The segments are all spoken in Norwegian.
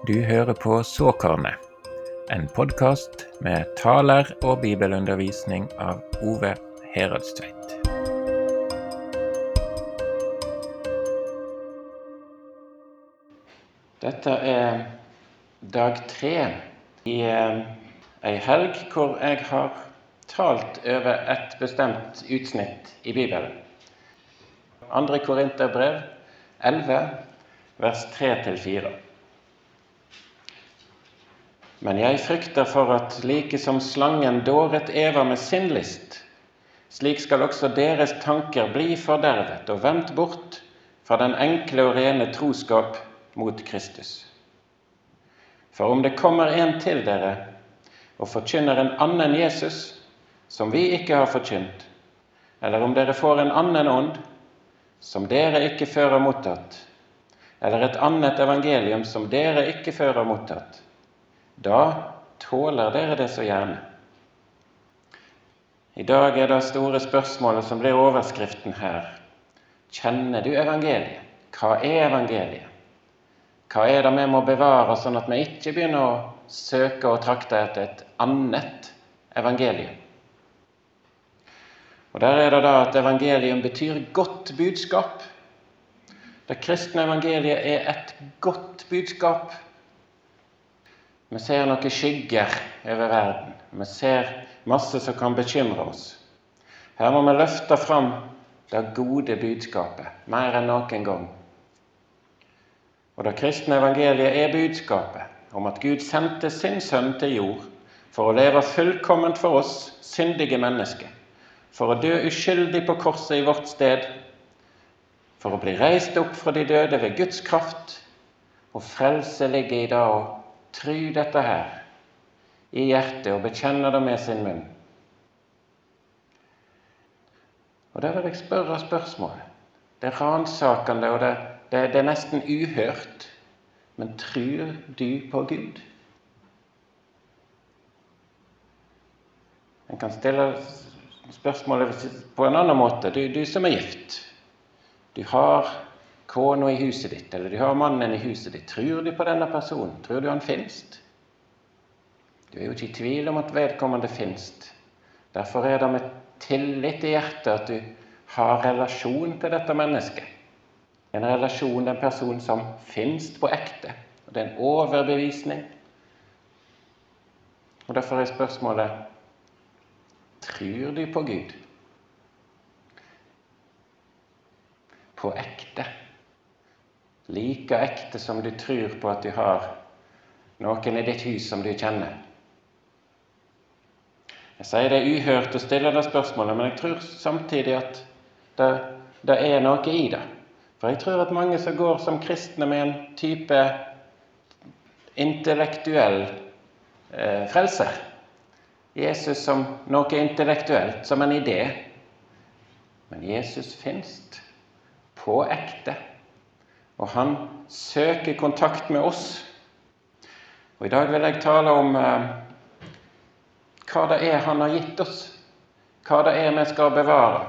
Du hører på Såkornet, en podcast med taler og bibelundervisning av Ove Heradstveit. Dette er dag 3 i en helg hvor jeg har talt over et bestemt utsnitt i Bibelen. 2. Korinterbrev 11, vers 3-4. Men jeg frykter for at like som slangen dåret Eva med sin list, slik skal også deres tanker bli fordervet og vendt bort fra den enkle og rene troskap mot Kristus. For om det kommer en til dere og forkynner en annen Jesus, som vi ikke har forkynt, eller om dere får en annen ånd, som dere ikke fører mottatt, eller et annet evangelium som dere ikke fører mottatt, da tåler dere det så gjerne. I dag er det store spørsmålet som blir overskriften her. Kjenner du evangeliet? Hva er evangeliet? Hva er det vi må bevare, sånn at vi ikke begynner å søke og trakte etter et annet evangelium? Og der er det da at evangelium betyr godt budskap. Det kristne evangeliet er et godt budskap. Vi ser noen skygger over verden. Vi ser masse som kan bekymre oss. Her må vi løfte fram det gode budskapet, mer enn noen gang. Og det kristne evangeliet er budskapet om at Gud sendte sin sønn til jord for å leve fullkomment for oss syndige mennesker, for å dø uskyldig på korset i vårt sted, for å bli reist opp fra de døde ved Guds kraft, og frelse ligger i det å tro dette her i hjertet og bekjenne det med sin munn. Og der vil jeg spørre spørsmålet. Det er ransakende, og det er nesten uhørt. Men tror du på Gud? En kan stille spørsmålet på en annen måte. Du som er gift. Du har kona i huset ditt, eller du har mannen i huset ditt. Tror du på denne personen? Tror du han finnes? Du er jo ikke i tvil om at vedkommende finnes. Derfor er det med tillit i hjertet at du har relasjon til dette mennesket. En relasjon, en person som finnes på ekte. Og det er en overbevisning. Og derfor er spørsmålet, tror du på Gud? På ekte. Like ekte som du tror på at du har noen i ditt hus som du kjenner. Jeg sier det er uhørt å stille det spørsmålet, men jeg tror samtidig at det er noe i det. For jeg tror at mange som går som kristne med en type intellektuell frelser, Jesus som noe intellektuelt, som en idé, men Jesus finnes på ekte. Og han søker kontakt med oss. Og i dag vil jeg tale om hva det er han har gitt oss. Hva det er vi skal bevare.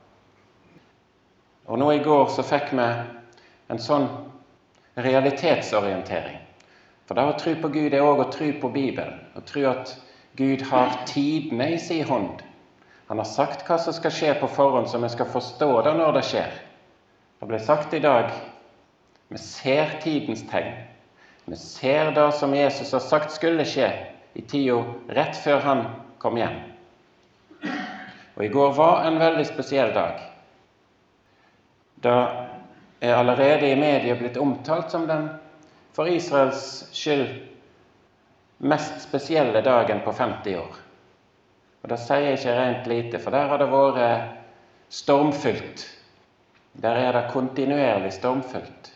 Og nå i går så fikk vi en sånn realitetsorientering. For det å tro på Gud er også å tro på Bibelen. Å tro at Gud har tidene i sin hånd. Han har sagt hva som skal skje på forhånd, så vi skal forstå det når det skjer. Det ble sagt i dag, vi ser tidens tegn. Vi ser det som Jesus har sagt skulle skje i tiden rett før han kom hjem. Og i går var en veldig spesiell dag. Det er allerede i media blitt omtalt som den for Israels skyld mest spesielle dagen på 50 år. Og det sier ikke rent lite, for der har det vært stormfullt. Der er det kontinuerlig stormfullt.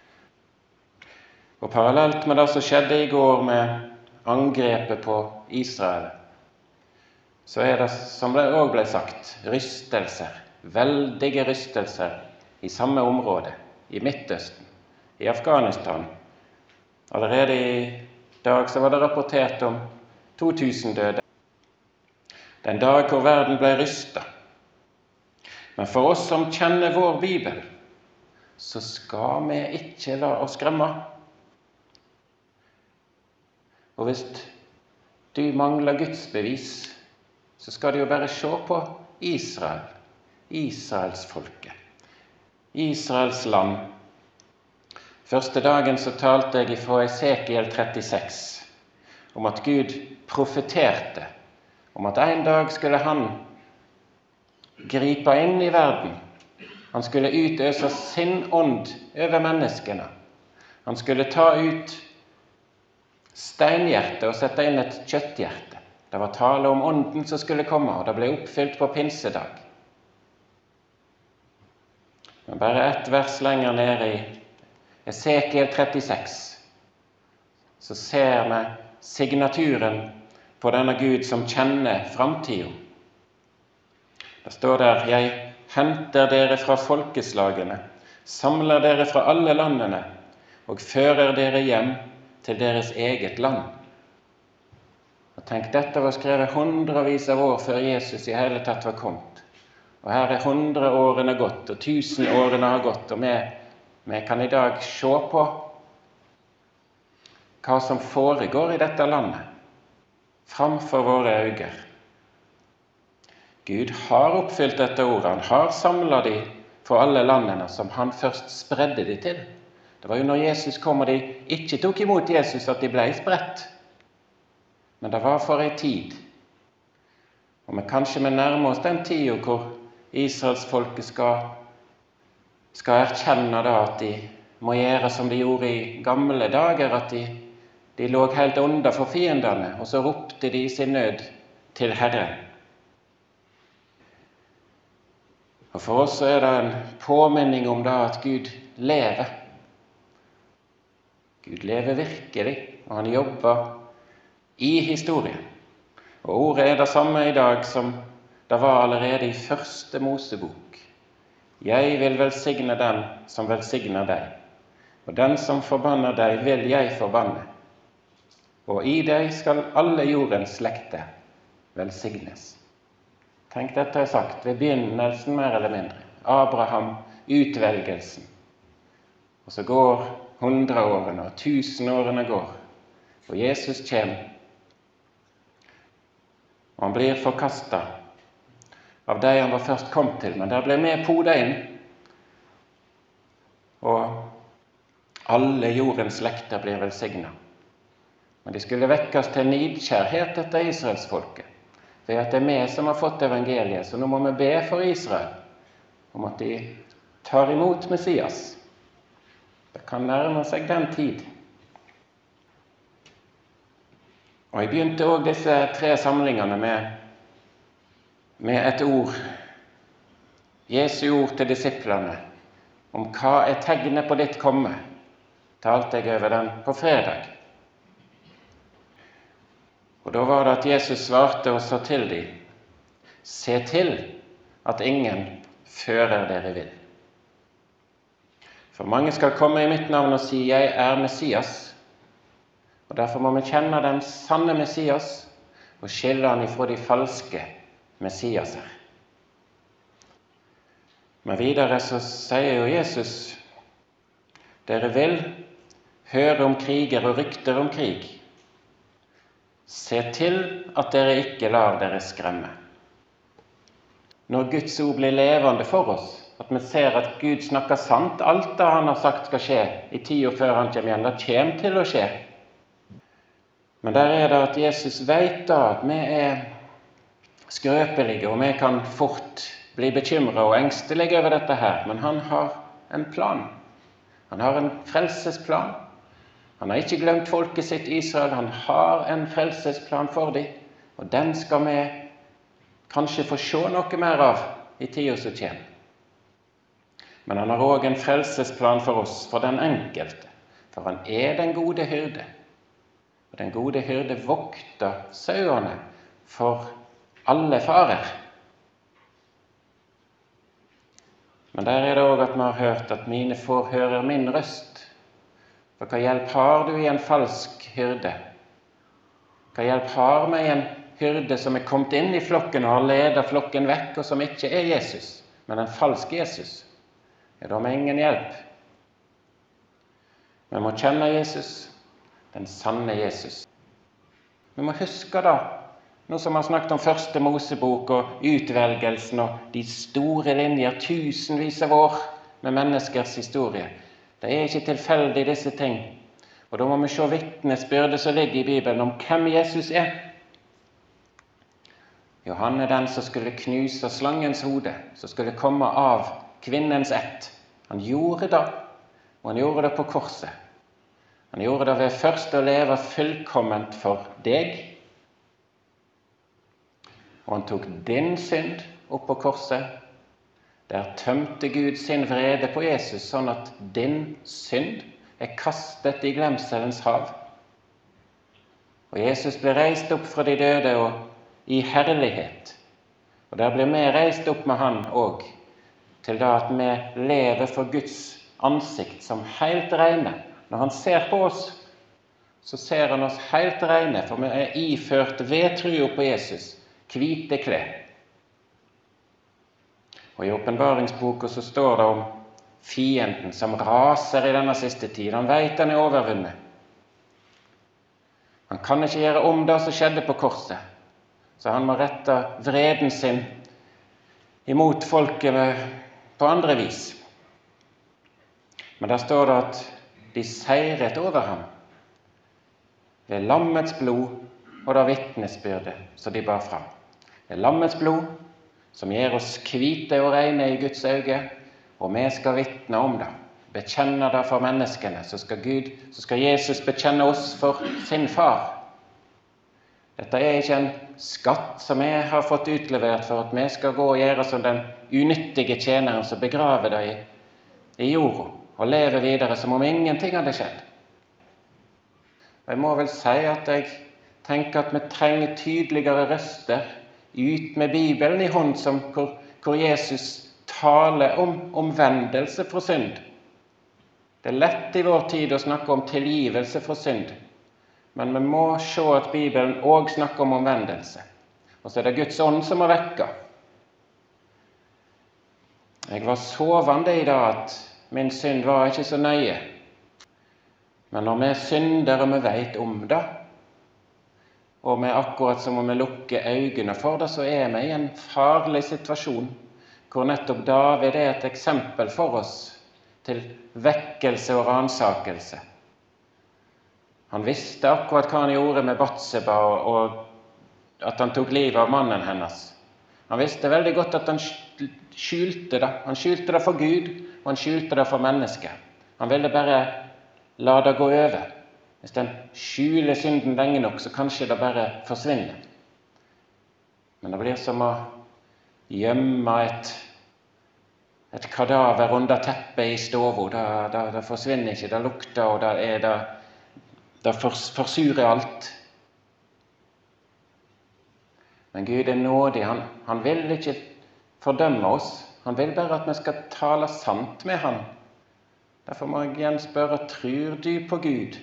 Og parallelt med det som skjedde i går med angrepet på Israel, så er det, som det også ble sagt, rystelser, veldige rystelser i samme område, i Midtøsten, i Afghanistan. Allerede i dag så var det rapportert om 2000 døde. Det er en dag hvor verden ble rystet. Men for oss som kjenner vår Bibel, så skal vi ikke la oss skremme. Og hvis du mangler Guds bevis, så skal du jo bare se på Israel, Israels folke, Israels land. Første dagen så talte jeg fra Esekiel 36 om at Gud profeterte om at en dag skulle han gripe inn i verden. Han skulle utøse sin ånd over menneskene. Han skulle ta ut steinhjertet og sette inn et kjøtthjerte. Det var tale om ånden som skulle komme, og det ble oppfylt på pinsedag. Men bare ett vers lenger nede i Esekiel 36, så ser vi signaturen på denne Gud som kjenner framtiden. Det står der: «Jeg henter dere fra folkeslagene, samler dere fra alle landene, og fører dere hjem til deres eget land.» Og tenk, dette var skrevet hundrevis av år før Jesus i hele tatt var kommet. Og her er 100 årene gått, og 1000 årene har gått, og vi kan i dag se på hva som foregår i dette landet, framfor våre øyne. Gud har oppfylt dette ordet, han har samlet de fra alle landene som han først spredde de til. Det var jo når Jesus kom og de ikke tok imot Jesus at de ble spredt. Men det var for en tid. Og kanskje vi nærmer oss den tiden hvor Israelsfolket skal erkjenne da at de må gjøre som de gjorde i gamle dager, at de lå helt under for fiendene, og så ropte de sin nød til Herren. Og for oss er det en påminning om da at Gud lever. Gud lever virkelig, og han jobber i historien. Og ordet er det samme i dag som det var allerede i første Mosebok. «Jeg vil velsigne den som velsigner deg, og den som forbanner deg vil jeg forbanne. Og i deg skal alle jordens slekter velsignes.» Tenk, dette er sagt ved begynnelsen mer eller mindre. Abraham, utvelgelsen. Og så går 100 årene, og 1000 årene går, og Jesus kommer. Og han blir forkastet av de han var først kommet til, men der ble vi podet inn. Og alle jordens slekter blir velsignet. Men de skulle vekkes til nidkjærhet etter Israelsfolket, ved at det er vi som har fått evangeliet, så nå må vi be for Israel om at de tar imot Messias. Det kan nærme seg den tid. Og jeg begynte også disse 3 samlingene med et ord, Jesu ord til disiplene, om hva er tegnet på ditt komme. Talte jeg over den på fredag. Og da var det at Jesus svarte og sa til dem: «Se til at ingen fører dere vill. For mange skal komme i mitt navn og si: Jeg er Messias. Og derfor må vi kjenne den sanne Messias og skille han ifra de falske Messiaser.» Men videre så sier jo Jesus: «Dere vil høre om kriger og rykter om krig. Se til at dere ikke lar dere skremme.» Når Guds ord blir levende for oss, at vi ser at Gud snakker sant, alt det han har sagt skal skje i tiden før han kommer igjen, det kommer til å skje. Men der er det at Jesus vet da at vi er skrøpelige, og vi kan fort bli bekymret og engstelige over dette her, men han har en plan. Han har en frelsesplan. Han har ikke glemt folket sitt Israel, han har en frelsesplan for dem, og den skal vi kanskje få se noe mer av i tiden som kommer. Men han har også en frelsesplan for oss, for den enkelte, for han er den gode hyrde. Og den gode hyrde vokter sauene for alle farer. Men der er det også at vi har hørt at mine får hører min røst. For hva hjelp har du i en falsk hyrde? Hva hjelp har vi i en hyrde som er kommet inn i flokken og har ledet flokken vekk, og som ikke er Jesus, men en falsk Jesus? Ja, da har vi ingen hjelp. Vi må kjenne Jesus, den sanne Jesus. Vi må huske da, nå som han snakket om første Mosebok og utvelgelsen og de store linjer, tusenvis av år med menneskers historie. Det er ikke tilfeldig disse ting. Og da må vi se vitnesbyrdet som ligger i Bibelen om hvem Jesus er. Jo, han er den som skulle knuse slangens hode, som skulle komme av kvinnens ett. Han gjorde det, og han gjorde det på korset. Han gjorde det ved først å leve fullkomment for deg, og han tok din synd opp på korset. Der tømte Gud sin vrede på Jesus, sånn at din synd er kastet i glemselens hav. Og Jesus ble reist opp fra de døde og i herlighet. Og der blir vi reist opp med han også, til da at vi lever for Guds ansikt som helt rene. Når han ser på oss, så ser han oss helt rene, for vi er iført ved tro på Jesus, hvite klær. Og i åpenbaringsboka så står det om fienden som raser i denne siste tid. Han vet han er overvunnet. Han kan ikke gjøre om det som skjedde på korset, så han må rette vreden sin imot folket på andre vis. Men der står det at de seiret over ham ved lammets blod og det vitnesbyrdet som de bar fram. Det er lammets blod som gjør oss hvite og rene i Guds øyne, og vi skal vitne om det, bekjenne det for menneskene, så skal Jesus bekjenne oss for sin far. Dette er ikke en skatt som vi har fått utlevert for at vi skal gå og gjøre som den unyttige tjeneren som begraver det i jorda og lever videre som om ingenting hadde skjedd. Jeg må vel si at jeg tenker at vi trenger tydeligere røster ut med Bibelen i hånd, hvor Jesus taler om omvendelse fra synd. Det er lett i vår tid å snakke om tilgivelse fra synd, men vi må se at Bibelen også snakker om omvendelse. Og så er det Guds ånd som må vekke. Jeg var sovende i dag at min synd var ikke så nøye. Men når vi synder og vi vet om det, og vi akkurat som om vi lukker øynene for det, så er vi i en farlig situasjon, hvor nettopp David er et eksempel for oss til vekkelse og ransakelse. Han visste akkurat hva han gjorde med Batseba, og at han tok livet av mannen hennes. Han visste veldig godt at han skjulte det. Han skjulte det for Gud, og han skjulte det for mennesker. Han ville bare la det gå over. Hvis den skjuler synden lenge nok, så kanskje det bare forsvinner. Men det blir som å gjemme et kadaver under teppet i stoven. Det forsvinner ikke, det lukter, og det forsurer alt. Men Gud er nådig. Han vil ikke fordømme oss. Han vil bare at vi skal tale sant med han. Derfor må jeg igjen spørre, tror du på Gud?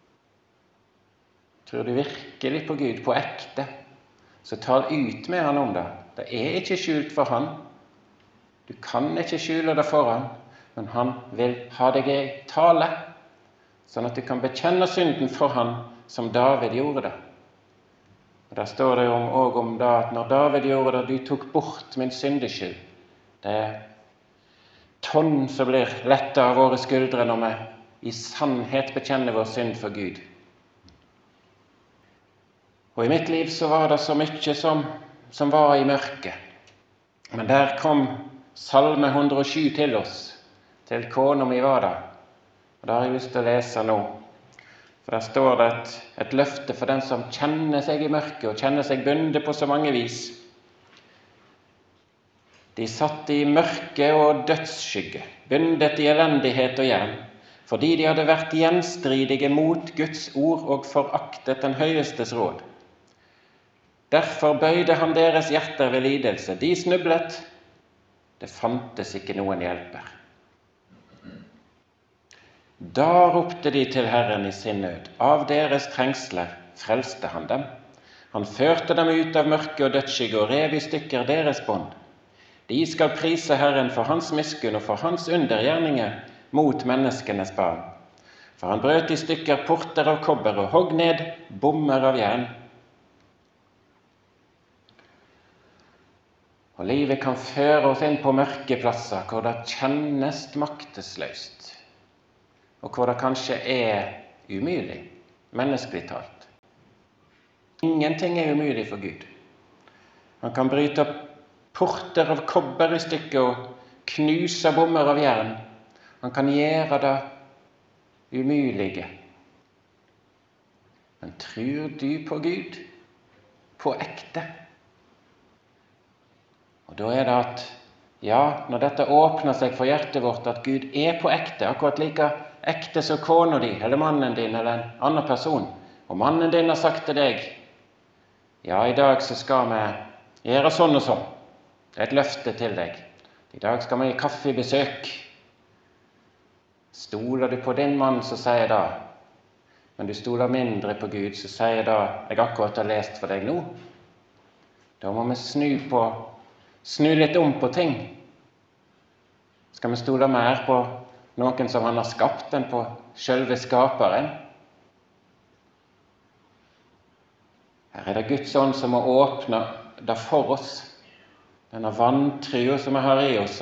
Tror du virkelig på Gud, på ekte? Så tal ut med han om det. Det er ikke skjult for han. Du kan ikke skjule det for han, men han vil ha deg i tale, sånn at du kan bekjenne synden for han som David gjorde det. Og der står det også om det at når David gjorde det, du tok bort min syndeskyld. Det er tonn som blir lettet av våre skuldre når vi i sannhet bekjenner vår synd for Gud. Og i mitt liv så var det så mye som var i mørket. Men der kom Salme 107 til oss, til kona mi var det. Og det har jeg lyst til å lese nå. For der står det et løfte for den som kjenner seg i mørket og kjenner seg bundet på så mange vis. De satt i mørke og dødsskygge, bundet i elendighet og jern, fordi de hadde vært gjenstridige mot Guds ord og foraktet den høyestes råd. Derfor bøyde han deres hjerter ved lidelse. De snublet. Det fantes ikke noen hjelper. Da ropte de til Herren i sin nød. Av deres trengsler frelste han dem. Han førte dem ut av mørke og dødsskygge og rev i stykker deres bånd. De skal prise Herren for hans miskunn og for hans undergjerninger mot menneskenes barn. For han brøt i stykker porter av kobber og hogg ned bommer av jern. Og livet kan føre oss inn på mørke plasser hvor det kjennes maktesløst, og hvor det kanskje er umulig, menneskelig talt. Ingenting er umulig for Gud. Han kan bryte porter av kobber i stykker og knuse bommer av jern. Han kan gjøre det umulige. Men tror du på Gud? På ekte? Og da er det at, ja, når dette åpner seg for hjertet vårt, at Gud er på ekte, akkurat like ekte som kona di, eller mannen din, eller en annen person, og mannen din har sagt til deg, ja, i dag så skal vi gjøre sånn og sånn. Det er et løfte til deg. I dag skal vi i kaffebesøk. Stoler du på din mann, så sier det, men du stoler mindre på Gud, så sier det, jeg akkurat har lest for deg nå. Da må vi snu litt om på ting. Skal vi stole mer på noen som han har skapt enn på selve skaperen? Her er det Guds ånd som må åpne det for oss. Denne vantrua som vi har i oss,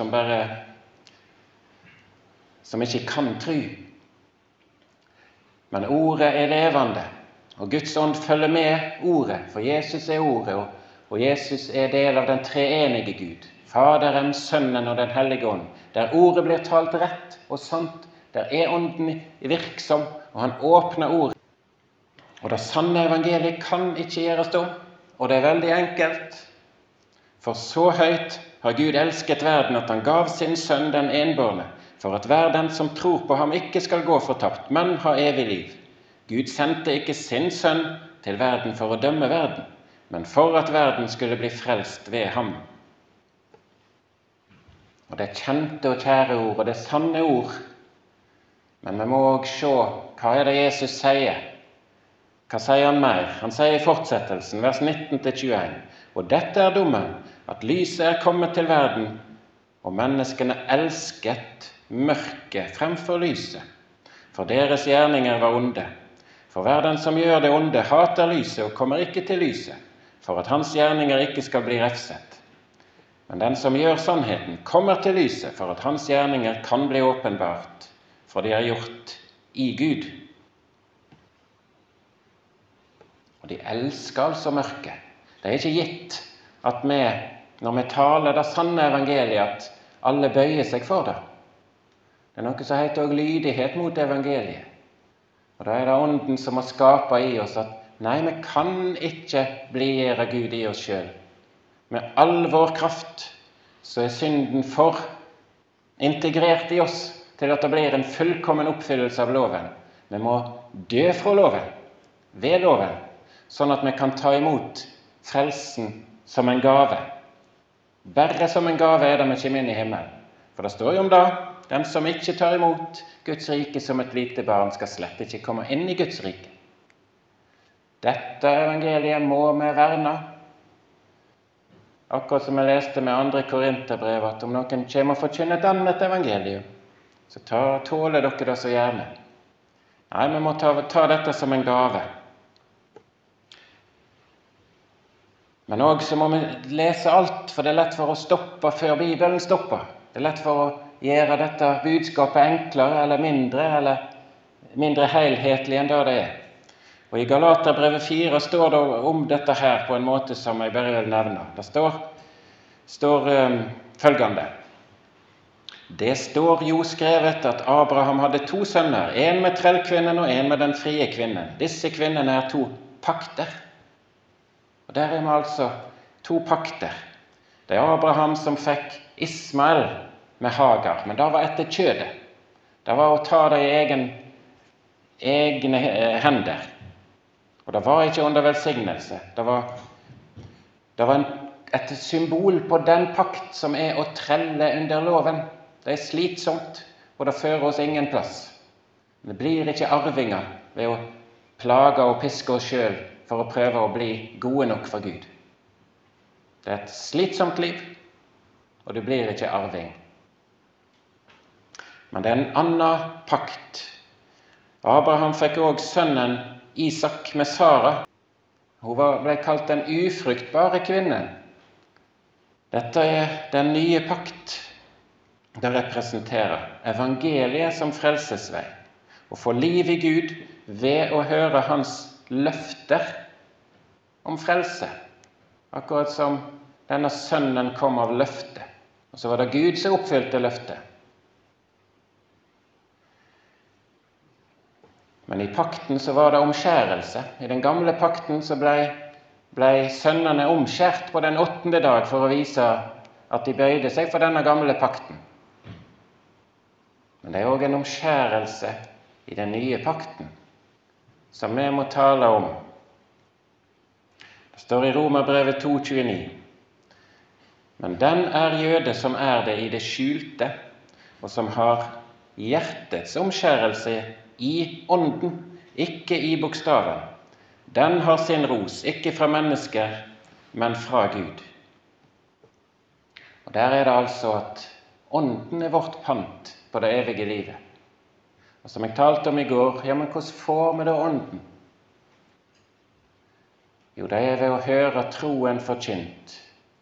som ikke kan tro. Men ordet er levende, og Guds ånd følger med ordet, for Jesus er ordet, og Jesus er del av den treenige Gud, Faderen, Sønnen og den Hellige Ånd. Der ordet blir talt rett og sant, der er ånden virksom, og han åpner ordet. Og det sanne evangeliet kan ikke gjøres om, og det er veldig enkelt. For så høyt har Gud elsket verden at han gav sin sønn den enbårne, for at hver den som tror på ham ikke skal gå fortapt, men ha evig liv. Gud sendte ikke sin sønn til verden for å dømme verden, men for at verden skulle bli frelst ved ham. Og det er kjente og kjære ord, og det er sanne ord. Men vi må også se, hva er det Jesus sier? Hva sier han mer? Han sier i fortsettelsen, vers 19-21, og dette er dommen, at lyset er kommet til verden, og menneskene elsket mørket fremfor lyset, for deres gjerninger var onde. For hver den som gjør det onde, hater lyset og kommer ikke til lyset, for at hans gjerninger ikke skal bli refset. Men den som gjør sannheten, kommer til lyset, for at hans gjerninger kan bli åpenbart, for de er gjort i Gud. Og de elsker altså mørket. Det er ikke gitt at vi, når vi taler det sanne evangeliet, at alle bøyer seg for det. Det er noe som heter også lydighet mot evangeliet. Og da er det ånden som må skape i oss at nei, vi kan ikke begjære Gud i oss selv. Med all vår kraft så er synden for integrert i oss til at det blir en fullkommen oppfyllelse av loven. Vi må dø fra loven, ved loven, sånn at vi kan ta imot frelsen som en gave. Bare som en gave er det vi kommer inn i himmelen. For det står jo om det, den som ikke tar imot Guds rike som et lite barn, skal slett ikke komme inn i Guds rike. Dette evangeliet må vi verne. Akkurat som jeg leste med 2. Korinterbrev, at om noen kommer og forkynner et annet evangelium, så tåler dere det så gjerne. Nei, vi må ta dette som en gave. Men også må vi lese alt, for det er lett for å stoppe før Bibelen stopper. Det er lett for å gjøre dette budskapet enklere eller mindre helhetlig enn det er. Og i Galaterbrevet 4 står det om dette her på en måte som jeg bare vil nevne. Det står følgende. Det står jo skrevet at Abraham hadde 2 sønner, en med trellkvinnen og en med den frie kvinnen. Disse kvinnene er 2 pakter. Og der er vi altså 2 pakter. Det er Abraham som fikk Ismael med Hagar, men det var etter kjødet. Det var å ta det i egne hender. Og det var ikke under velsignelse. Det var et symbol på den pakt som er å trelle under loven. Det er slitsomt, og det fører oss ingen plass. Det blir ikke arvinger ved å plage og piske oss selv for å prøve å bli gode nok for Gud. Det er et slitsomt liv, og du blir ikke arving. Men det er en annen pakt. Abraham fikk også sønnen Isak med Sara. Hun ble kalt den ufruktbare kvinnen. Dette er den nye pakt. Det representerer evangeliet som frelsesvei, å få liv i Gud ved å høre hans løfter om frelse. Akkurat som denne sønnen kom av løftet, og så var det Gud som oppfylte løftet. Men i pakten så var det omskjærelse. I den gamle pakten så ble sønnene omskjært på den 8. dag for å vise at de bøyde seg for denne gamle pakten. Men det er også en omskjærelse i den nye pakten, som vi må tale om. Det står i Romerbrevet 2,29. Men den er jøde som er det i det skjulte, og som har hjertets omskjærelse i ånden, ikke i bokstaven. Den har sin ros, ikke fra mennesker, men fra Gud. Og der er det altså at ånden er vårt pant på det evige livet. Og som jeg talte om i går, ja, men hvordan får vi da ånden? Jo, det er ved å høre troen forkynt.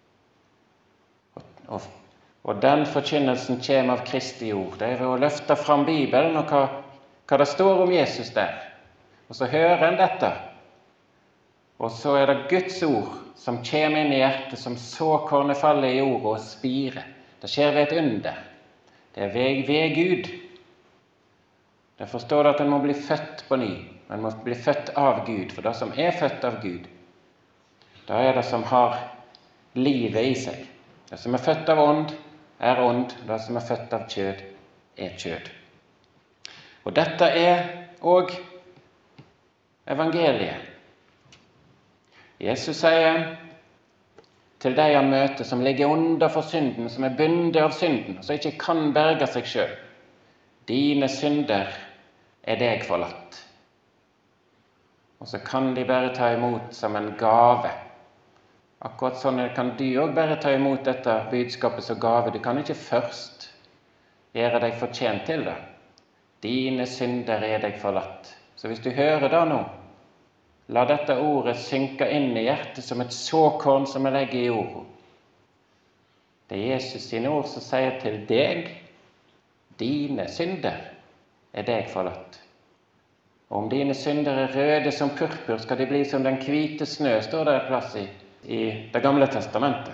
Og den forkynnelsen kommer av Kristi ord. Det er ved å løfte fram Bibelen og hva det står om Jesus der. Og så hører en dette. Og så er det Guds ord som kommer inn i hjertet, som såkornet faller i jorda og spirer. Det skjer ved et under. Det er ved Gud. Derfor står det at en må bli født på ny. En må bli født av Gud, for det som er født av Gud, da er det som har livet i seg. Det som er født av ånd, er ånd. Det som er født av kjød, er kjød. Og dette er også evangeliet. Jesus sier til de han møter som ligger under for synden, som er bundet av synden, som ikke kan berge seg selv: dine synder er deg forlatt. Og så kan de bare ta imot som en gave. Akkurat sånn kan du også bare ta imot dette budskapet som gave. Du kan ikke først gjøre deg fortjent til det. Dine synder er deg forlatt. Så hvis du hører det nå, la dette ordet synke inn i hjertet som et såkorn som er legget i jorda. Det er Jesus sine ord som sier til deg: dine synder er deg forlatt. Og om dine synder er røde som purpur, skal de bli som den hvite snø, står det en plass i Det gamle testamentet.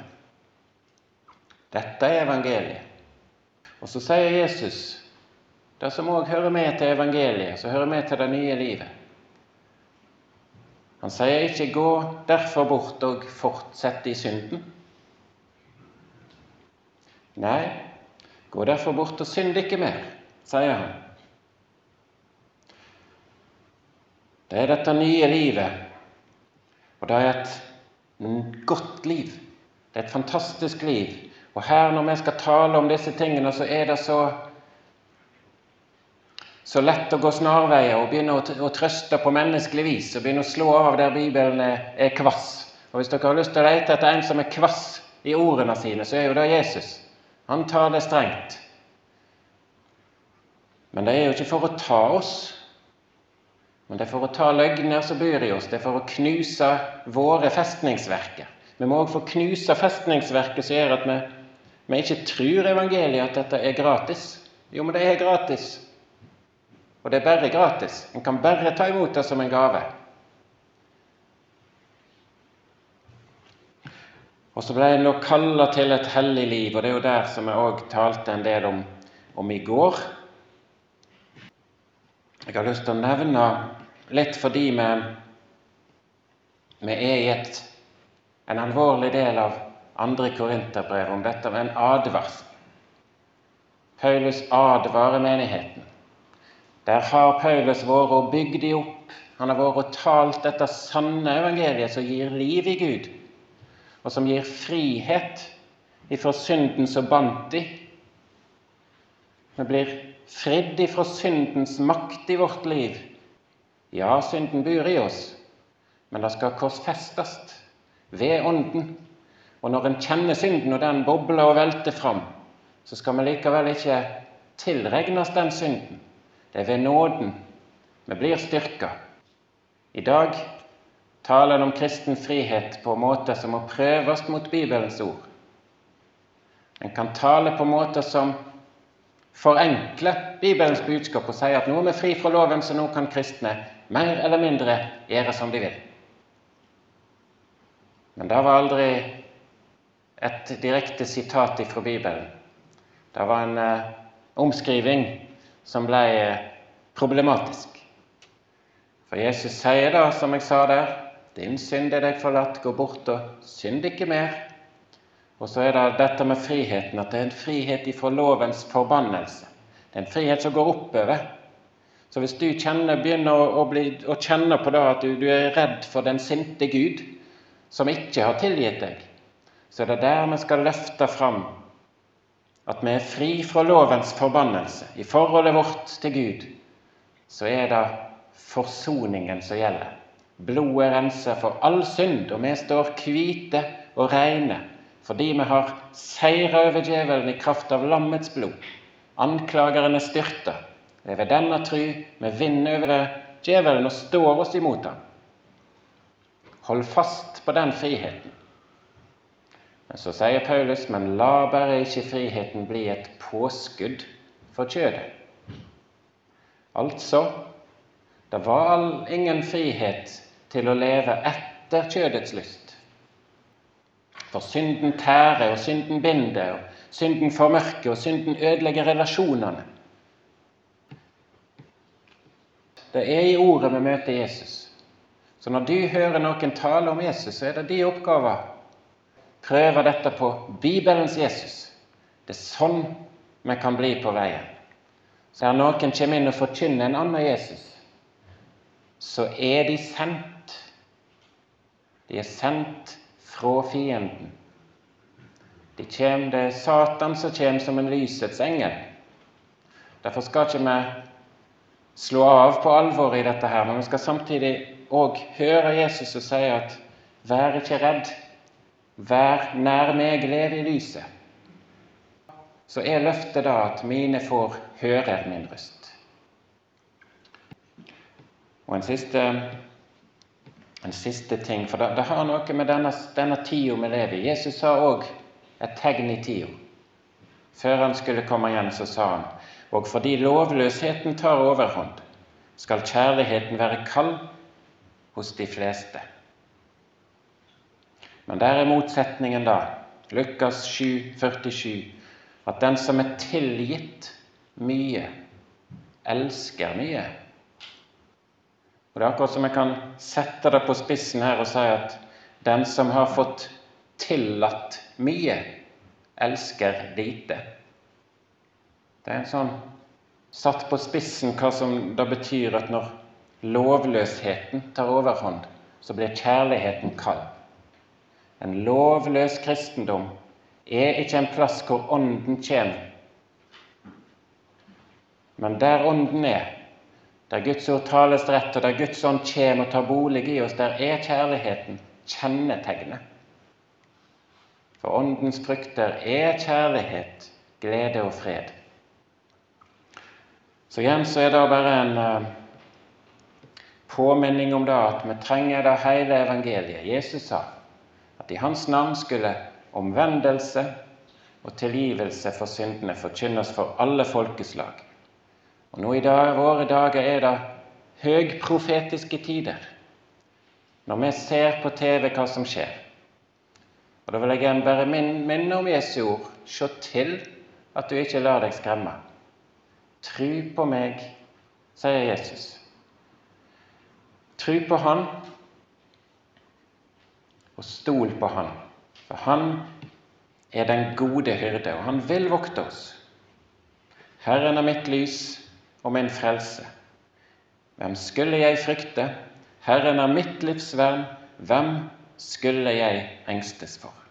Dette er evangeliet. Og så sier Jesus, det som også hører med til evangeliet, som hører med til det nye livet. Han sier ikke: gå derfor bort og fortsett i synden. Nei, gå derfor bort og synd ikke mer, sier han. Det er dette nye livet, og det er et godt liv. Det er et fantastisk liv. Og her, når vi skal tale om disse tingene, så er det så lett å gå snarveier og begynne å trøste på menneskelig vis, og begynne å slå av der Bibelen er kvass. Og hvis dere har lyst til å lete etter en som er kvass i ordene sine, så er jo det Jesus. Han tar det strengt. Men det er jo ikke for å ta oss, men det er for å ta løgner som bor i oss. Det er for å knuse våre festningsverker. Vi må også få knuse festningsverket som gjør at vi ikke tror evangeliet, at dette er gratis. Jo, men det er gratis. Og det er bare gratis. En kan bare ta imot det som en gave. Og så ble en nå kallet til et hellig liv, og det er jo der som jeg også talte en del om i går. Jeg har lyst til å nevne litt fordi vi er i en alvorlig del av 2. Korinterbrev om dette med en advarsel. Paulus advarer menigheten. Der har Paulus vært og bygd de opp. Han har vært og talt dette sanne evangeliet som gir liv i Gud, og som gir frihet ifra synden som bandt de. Vi blir fridd ifra syndens makt i vårt liv. Ja, synden bor i oss, men det skal korsfestes ved ånden. Og når en kjenner synden, og den bobler og velter fram, så skal vi likevel ikke tilregnes den synden. Det er ved nåden vi blir styrket. I dag taler han om kristen frihet på en måte som må prøves mot Bibelens ord. En kan tale på måter som forenkler Bibelens budskap og sier at nå er vi fri fra loven, så nå kan kristne mer eller mindre gjøre som de vil. Men det var aldri et direkte sitat fra Bibelen. Det var en omskriving som ble problematisk. For Jesus sier da, som jeg sa der, din synd er deg forlatt, gå bort og synd ikke mer. Og så er det dette med friheten, at det er en frihet ifra lovens forbannelse. Det er en frihet som går oppover. Så hvis du begynner å kjenne på det at du er redd for den sinte Gud, som ikke har tilgitt deg, så er det der vi skal løfte fram at vi er fri fra lovens forbannelse. I forholdet vårt til Gud, så er det forsoningen som gjelder. Blodet renser for all synd, og vi står hvite og rene, fordi vi har seiret over djevelen i kraft av lammets blod. Anklageren er styrtet. Det er ved denne tro vi vinner over djevelen og står oss imot ham. Hold fast på den friheten. Men så sier Paulus, men la bare ikke friheten bli et påskudd for kjødet. Altså, det var ingen frihet til å leve etter kjødets lyst. For synden tærer, og synden binder, og synden formørker, og synden ødelegger relasjonene. Det er i ordet vi møter Jesus. Så når du hører noen tale om Jesus, så er det din oppgave. Prøve dette på Bibelens Jesus. Det er sånn vi kan bli på veien. Så når noen kommer inn og forkynner en annen Jesus, så er de sendt. De er sendt fra fienden. Det er Satan som kommer som en lysets engel. Derfor skal ikke vi slå av på alvor i dette her, men vi skal samtidig også høre Jesus og si at vær ikke redd, vær nær meg, lev i lyset. Så er løftet da at mine får høre min røst. Og en siste ting, for det har noe med denne tida vi lever i. Jesus sa også et tegn i tida. Før han skulle komme igjen, så sa han, og fordi lovløsheten tar overhånd, skal kjærligheten være kald hos de fleste. Men der er motsetningen da, Lukas 7,47, at den som er tilgitt mye, elsker mye. Og det er akkurat som jeg kan sette det på spissen her og si at den som har fått tillatt mye, elsker lite. Det er en sånn satt på spissen hva som det betyr at når lovløsheten tar overhånd, så blir kjærligheten kald. En lovløs kristendom er ikke en plass hvor ånden kommer. Men der ånden er, der Guds ord tales rett, og der Guds ånd kommer og tar bolig i oss, der er kjærligheten kjennetegnet. For åndens frukter er kjærlighet, glede og fred. Så igjen så er det bare en påminning om det at vi trenger det hele evangeliet. Jesus sa at i hans navn skulle omvendelse og tilgivelse for syndene forkynnes for alle folkeslag. Og nå i våre dager er det høgprofetiske tider, når vi ser på TV hva som skjer. Og da vil jeg igjen bare minne om Jesu ord. Se til at du ikke lar deg skremme. Tro på meg, sier Jesus. Tro på han, og stol på han. For han er den gode hyrde, og han vil vokte oss. Herren er mitt lys og min frelse. Hvem skulle jeg frykte? Herren er mitt livsvern. Hvem skulle jeg engstes for?